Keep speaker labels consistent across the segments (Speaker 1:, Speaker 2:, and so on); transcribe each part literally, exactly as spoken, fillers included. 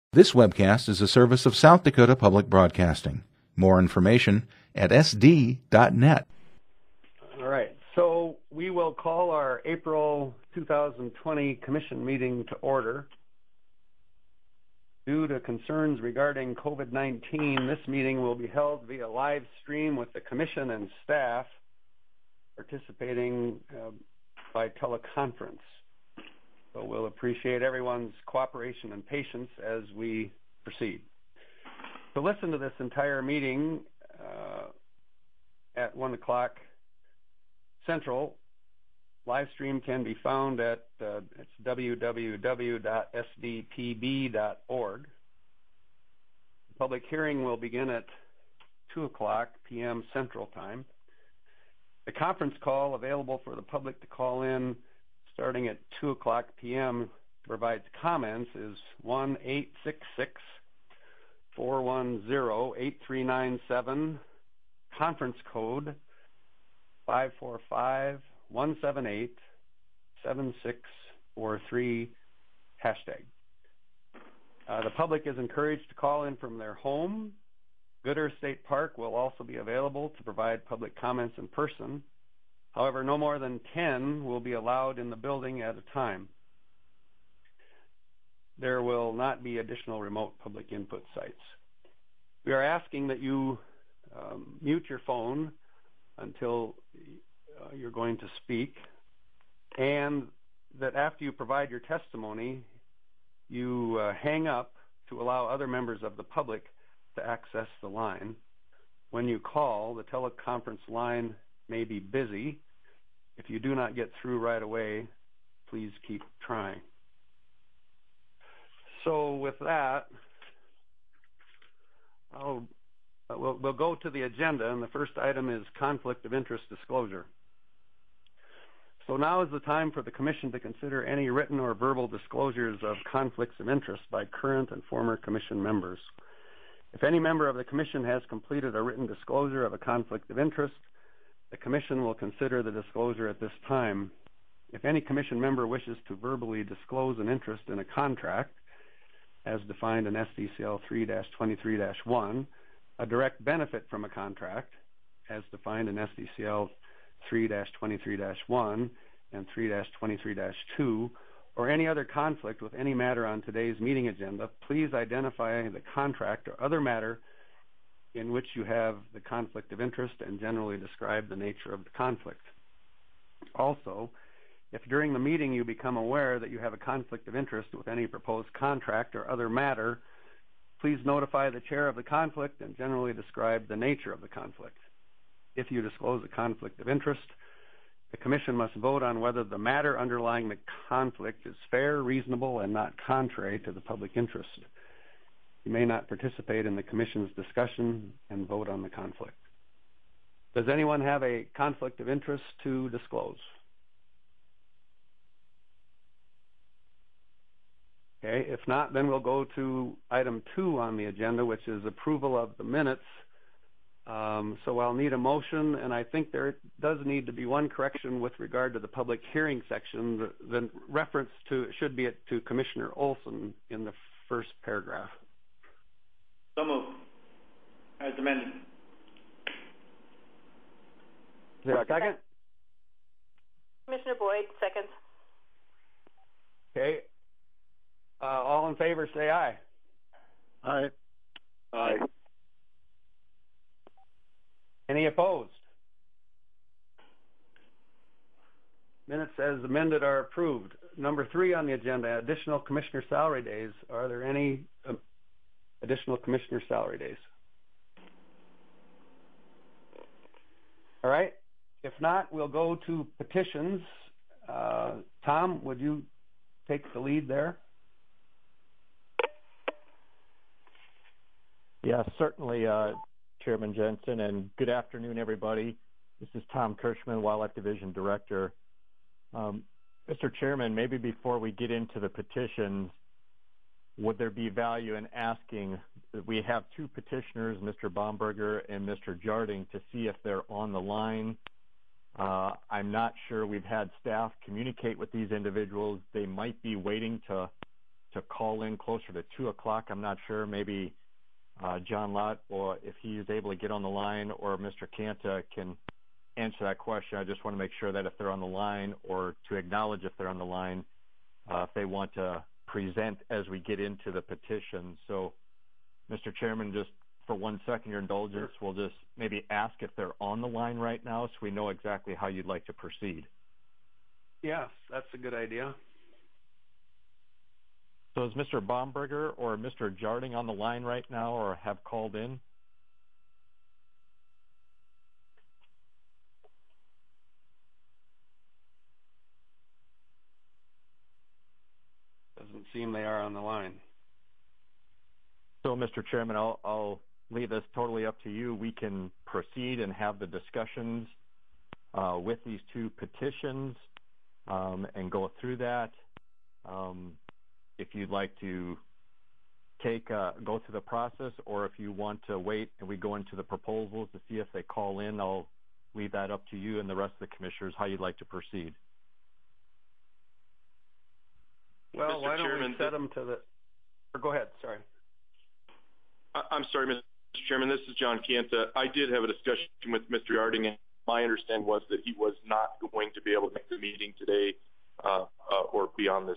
Speaker 1: This webcast is a service of South Dakota Public Broadcasting. More information at s d dot net.
Speaker 2: All right, so we will call our April two thousand twenty Commission meeting to order. Due to concerns regarding COVID nineteen, this meeting will be held via live stream with the Commission and staff participating uh, by teleconference. So we'll appreciate everyone's cooperation and patience as we proceed. To listen to this entire meeting uh, at one o'clock Central, live stream can be found at uh, it's w w w dot s d p b dot org. The public hearing will begin at two o'clock p m Central Time. The conference call available for the public to call in starting at two o'clock p m to provide comments is one eight six six, four one zero, eight three nine seven, conference code five four five, one seven eight, seven six four three, hashtag. Uh, the public is encouraged to call in from their home. Gooder State Park will also be available to provide public comments in person. However, no more than ten will be allowed in the building at a time. There will not be additional remote public input sites. We are asking that you um, mute your phone until uh, you're going to speak, and that after you provide your testimony, you uh, hang up to allow other members of the public to access the line. When you call, the teleconference line may be busy. If you do not get through right away, please keep trying. So with that, I'll, we'll, we'll go to the agenda, and the first item is conflict of interest disclosure. So now is the time for the Commission to consider any written or verbal disclosures of conflicts of interest by current and former Commission members. If any member of the Commission has completed a written disclosure of a conflict of interest, the Commission will consider the disclosure at this time. If any Commission member wishes to verbally disclose an interest in a contract, as defined in S D C L three dash twenty-three dash one, a direct benefit from a contract, as defined in S D C L three dash twenty-three dash one and three dash twenty-three dash two, or any other conflict with any matter on today's meeting agenda, please identify the contract or other matter in which you have the conflict of interest and generally describe the nature of the conflict. Also, if during the meeting you become aware that you have a conflict of interest with any proposed contract or other matter, please notify the chair of the conflict and generally describe the nature of the conflict. If you disclose a conflict of interest, the Commission must vote on whether the matter underlying the conflict is fair, reasonable, and not contrary to the public interest. You may not participate in the Commission's discussion and vote on the conflict. Does anyone have a conflict of interest to disclose? Okay, if not, then we'll go to item two on the agenda, which is approval of the minutes. Um, so I'll need a motion, and I think there does need to be one correction with regard to the public hearing section. The, the reference to it should be at, to Commissioner Olson in the first paragraph.
Speaker 3: So moved. As amended.
Speaker 2: Is there a second?
Speaker 4: Commissioner Boyd, second.
Speaker 2: Okay. Uh, all in favor, say aye.
Speaker 3: Aye. Aye.
Speaker 2: Any opposed? Minutes as amended are approved. Number three on the agenda, additional commissioner salary days. Are there any uh, additional commissioner salary days? All right. If not, we'll go to petitions. Uh, Tom, would you take the lead there?
Speaker 5: Yeah, certainly, uh, Chairman Jensen, and good afternoon, everybody. This is Tom Kirschman, Wildlife Division Director. Um, Mister Chairman, maybe before we get into the petitions, would there be value in asking, we have two petitioners, Mister Bomberger and Mister Jarding, to see if they're on the line. Uh, I'm not sure. We've had staff communicate with these individuals. They might be waiting to to call in closer to two o'clock. I'm not sure. Maybe uh, John Lott, or if he's able to get on the line, or Mister Canta can answer that question. I just want to make sure that if they're on the line, or to acknowledge if they're on the line, uh, if they want to present as we get into the petition. So, Mister Chairman, just for one second, your indulgence, we'll just maybe ask if they're on the line right now so we know exactly how you'd like to proceed.
Speaker 2: Yes, that's a good idea.
Speaker 5: So is Mister Baumberger or Mister Jarding on the line right now, or have called in?
Speaker 2: Doesn't seem they are on the line.
Speaker 5: So, Mister Chairman, I'll, I'll leave this totally up to you. We can proceed and have the discussions uh, with these two petitions um, and go through that. Um, if you'd like to take uh, go through the process, or if you want to wait and we go into the proposals to see if they call in, I'll leave that up to you and the rest of the commissioners how you'd like to proceed.
Speaker 2: Well,
Speaker 6: Mister
Speaker 2: why don't
Speaker 6: Chairman,
Speaker 2: we set them to the... Or go ahead, sorry.
Speaker 6: I- I'm sorry, Mister Chairman, this is John Canta. I did have a discussion with Mister Yarding, and my understanding was that he was not going to be able to make the meeting today uh, uh, or beyond this.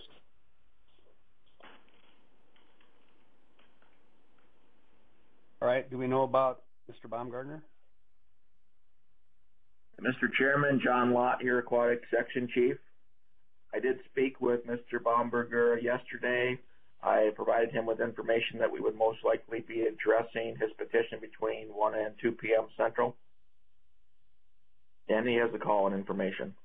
Speaker 2: All right, do we know about Mister Baumgartner?
Speaker 7: Mister Chairman, John Lott here, Aquatic Section Chief. I did speak with Mister Baumberger yesterday. I provided him with information that we would most likely be addressing his petition between one and two p.m. Central. And he has the call-in information.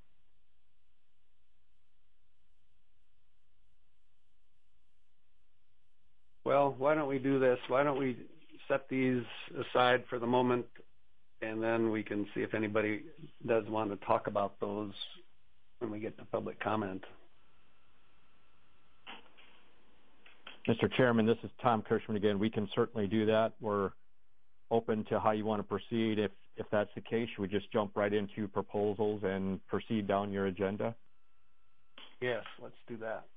Speaker 2: Well, why don't we do this? Why don't we set these aside for the moment, and then we can see if anybody does want to talk about those when we get to public comment.
Speaker 5: Mister Chairman, this is Tom Kirschman again. We can certainly do that. We're open to how you want to proceed. If if that's the case, should we just jump right into proposals and proceed down your agenda?
Speaker 2: Yes, let's do that.